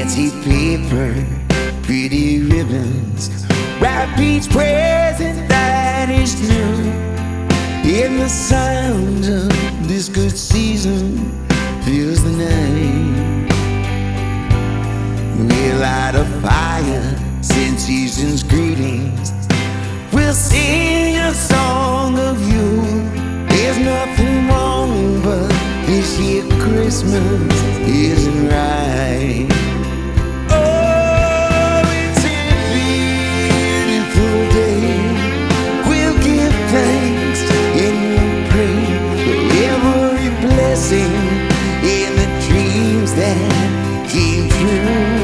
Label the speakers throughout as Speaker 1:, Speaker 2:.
Speaker 1: fancy paper, pretty ribbons, wrap each present that is new. In the sound of this good season fills the night. We light a fire, send season's greetings. We'll sing a song of you. There's nothing wrong, but this year Christmas isn't right. Oh, it's a beautiful day. We'll give thanks and we'll pray for every blessing in the dreams that came true.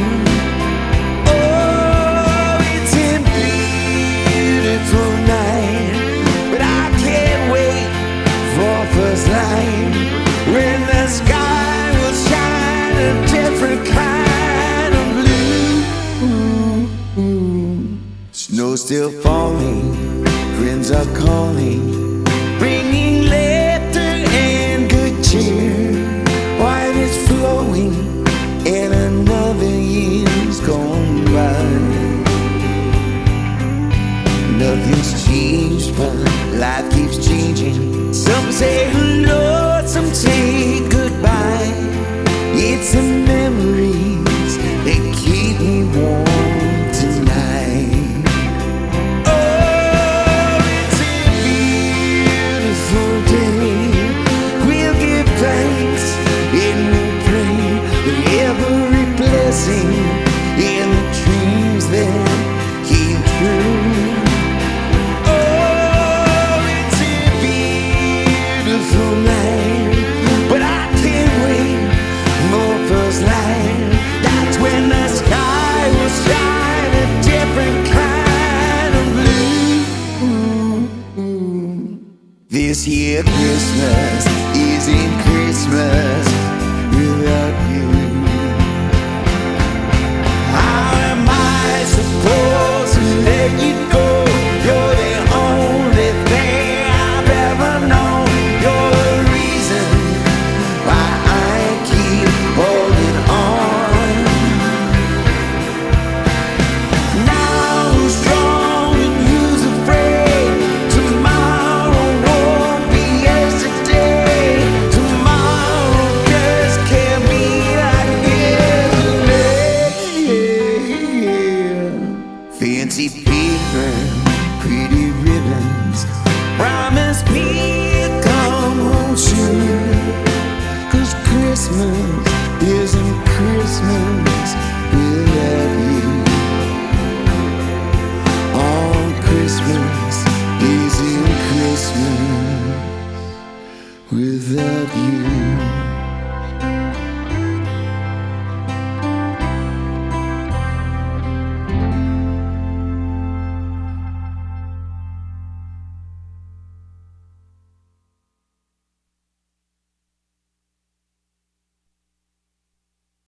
Speaker 1: Oh, it's a beautiful night, but I can't wait for first light, when the sky will shine a different kind of blue. Snow's still falling, friends are calling, bringing laughter and good cheer. Wine is flowing and another year's gone by. Nothing's changed, but life keeps changing. Some say hello, some say goodbye. It's the memories that keep me warm tonight. Oh, it's a beautiful day. We'll give thanks and we'll pray for every blessing in the dreams that came true. But I can't wait for first light. That's when the sky will shine a different kind of blue. This year Christmas isn't Christmas without you. How am I supposed to let you go? You're the only thing I've ever known. You're the reason why I keep holding on. Now who's strong and who's afraid? Tomorrow won't be yesterday. Tomorrow just can't be like yesterday. Fancy paper, pretty ribbons, promise me a come home soon. 'Cause Christmas isn't Christmas without you. Oh, Christmas isn't Christmas without you.